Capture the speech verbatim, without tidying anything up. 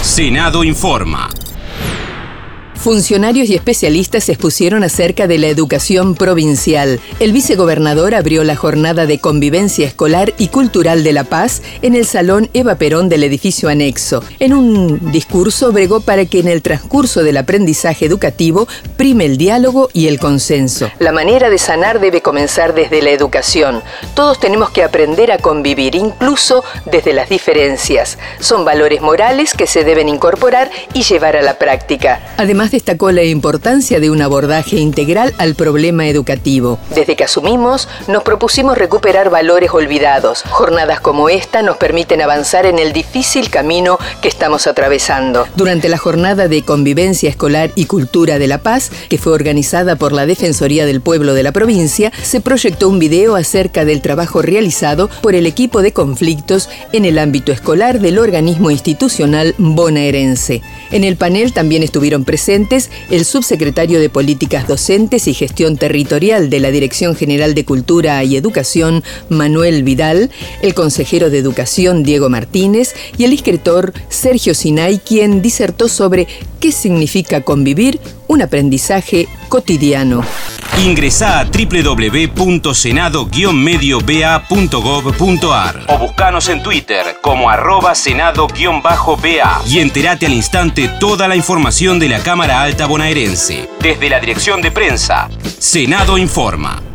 Senado informa. Funcionarios y especialistas se expusieron acerca de la educación provincial. El vicegobernador abrió la jornada de convivencia escolar y cultural de La Paz en el Salón Eva Perón del edificio anexo. En un discurso bregó para que en el transcurso del aprendizaje educativo prime el diálogo y el consenso. La manera de sanar debe comenzar desde la educación. Todos tenemos que aprender a convivir, incluso desde las diferencias. Son valores morales que se deben incorporar y llevar a la práctica. Además, destacó la importancia de un abordaje integral al problema educativo. Desde que asumimos, nos propusimos recuperar valores olvidados. Jornadas como esta nos permiten avanzar en el difícil camino que estamos atravesando. Durante la jornada de convivencia escolar y cultura de La Paz, que fue organizada por la Defensoría del Pueblo de la provincia, se proyectó un video acerca del trabajo realizado por el equipo de conflictos en el ámbito escolar del organismo institucional bonaerense. En el panel también estuvieron presentes el subsecretario de Políticas Docentes y Gestión Territorial de la Dirección General de Cultura y Educación, Manuel Vidal, el consejero de Educación, Diego Martínez, y el escritor Sergio Sinay, quien disertó sobre qué significa convivir, un aprendizaje cotidiano. Ingresá a doble u doble u doble u punto senado guion medio b a punto gov punto a r o buscanos en Twitter como arroba senado-ba y entérate al instante toda la información de la Cámara Alta bonaerense. Desde la Dirección de Prensa, Senado informa.